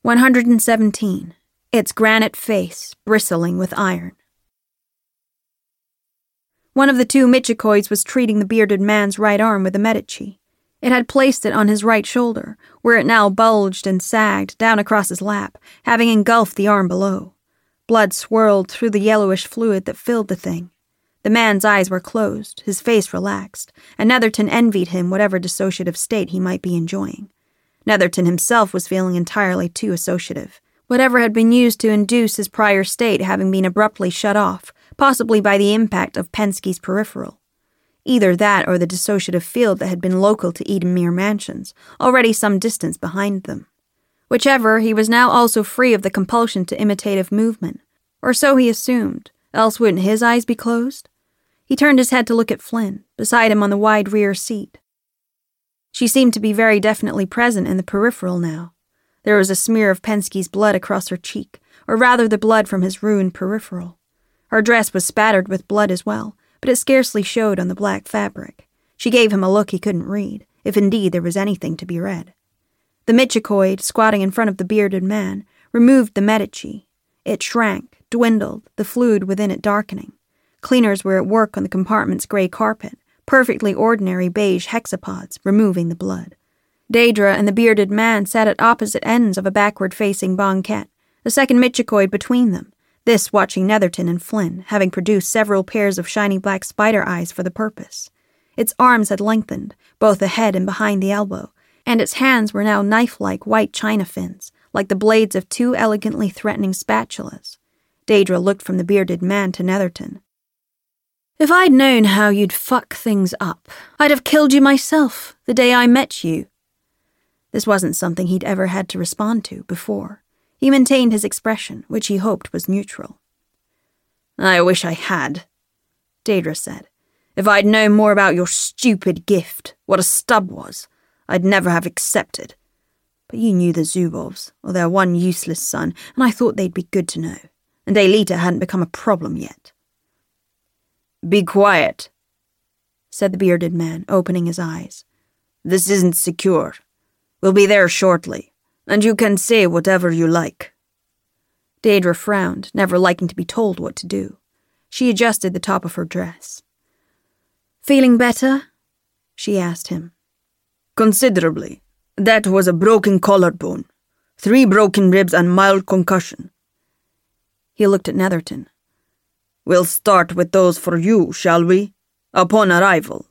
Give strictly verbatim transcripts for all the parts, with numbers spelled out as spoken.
one hundred seventeen. Its granite face bristling with iron. One of the two Michikoids was treating the bearded man's right arm with a Medici. It had placed it on his right shoulder, where it now bulged and sagged down across his lap, having engulfed the arm below. Blood swirled through the yellowish fluid that filled the thing. The man's eyes were closed, his face relaxed, and Netherton envied him whatever dissociative state he might be enjoying. Netherton himself was feeling entirely too associative, whatever had been used to induce his prior state having been abruptly shut off, possibly by the impact of Penske's peripheral. Either that or the dissociative field that had been local to Edenmere Mansions, already some distance behind them. Whichever, he was now also free of the compulsion to imitative movement, or so he assumed, else wouldn't his eyes be closed? He turned his head to look at Flynn, beside him on the wide rear seat. She seemed to be very definitely present in the peripheral now. There was a smear of Penske's blood across her cheek, or rather the blood from his ruined peripheral. Her dress was spattered with blood as well, but it scarcely showed on the black fabric. She gave him a look he couldn't read, if indeed there was anything to be read. The Michikoid, squatting in front of the bearded man, removed the Medici. It shrank, dwindled, the fluid within it darkening. Cleaners were at work on the compartment's grey carpet, perfectly ordinary beige hexapods, removing the blood. Daedra and the bearded man sat at opposite ends of a backward-facing banquette, the second Michikoid between them, this watching Netherton and Flynn, having produced several pairs of shiny black spider eyes for the purpose. Its arms had lengthened, both ahead and behind the elbow, and its hands were now knife-like white china fins, like the blades of two elegantly threatening spatulas. Daedra looked from the bearded man to Netherton. "If I'd known how you'd fuck things up, I'd have killed you myself the day I met you." This wasn't something he'd ever had to respond to before. He maintained his expression, which he hoped was neutral. "I wish I had," Daedra said. "If I'd known more about your stupid gift, what a stub was, I'd never have accepted. But you knew the Zubovs, or their one useless son, and I thought they'd be good to know. And Aelita hadn't become a problem yet." "Be quiet," said the bearded man, opening his eyes. "This isn't secure. We'll be there shortly, and you can say whatever you like." Daedra frowned, never liking to be told what to do. She adjusted the top of her dress. "Feeling better?" she asked him. "Considerably. That was a broken collarbone, three broken ribs and mild concussion." He looked at Netherton. "We'll start with those for you, shall we? Upon arrival."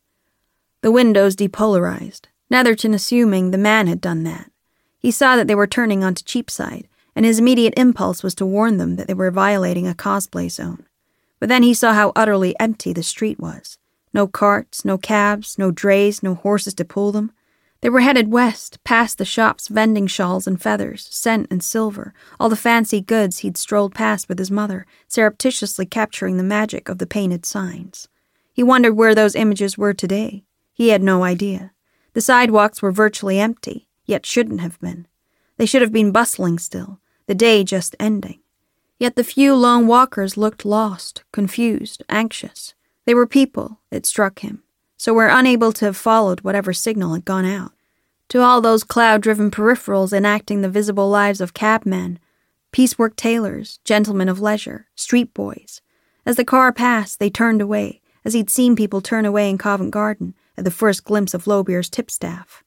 The windows depolarized, Netherton assuming the man had done that. He saw that they were turning onto Cheapside, and his immediate impulse was to warn them that they were violating a cosplay zone. But then he saw how utterly empty the street was. No carts, no cabs, no drays, no horses to pull them. They were headed west, past the shops vending shawls and feathers, scent and silver, all the fancy goods he'd strolled past with his mother, surreptitiously capturing the magic of the painted signs. He wondered where those images were today. He had no idea. The sidewalks were virtually empty, yet shouldn't have been. They should have been bustling still, the day just ending. Yet the few lone walkers looked lost, confused, anxious. They were people, it struck him, so were unable to have followed whatever signal had gone out. To all those cloud-driven peripherals enacting the visible lives of cabmen, piecework tailors, gentlemen of leisure, street boys. As the car passed, they turned away, as he'd seen people turn away in Covent Garden at the first glimpse of Lowbeer's tipstaff.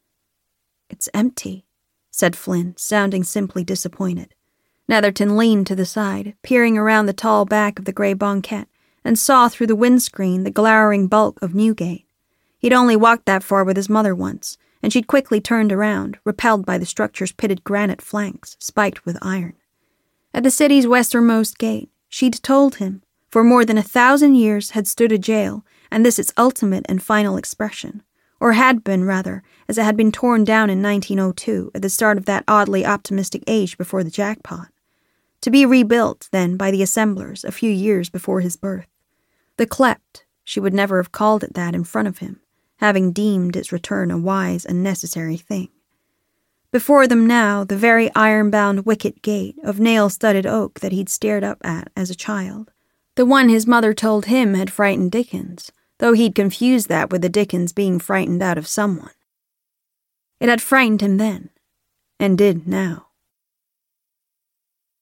"It's empty," said Flynn, sounding simply disappointed. Netherton leaned to the side, peering around the tall back of the grey banquette, and saw through the windscreen the glowering bulk of Newgate. He'd only walked that far with his mother once, and she'd quickly turned around, repelled by the structure's pitted granite flanks, spiked with iron. At the city's westernmost gate, she'd told him, for more than a thousand years had stood a jail, and this its ultimate and final expression, or had been, rather, as it had been torn down in nineteen oh two, at the start of that oddly optimistic age before the jackpot. To be rebuilt, then, by the assemblers a few years before his birth. The Klept, she would never have called it that in front of him, having deemed its return a wise and necessary thing. Before them now, the very iron-bound wicket gate of nail-studded oak that he'd stared up at as a child. The one his mother told him had frightened Dickens, though he'd confused that with the Dickens being frightened out of someone. It had frightened him then, and did now.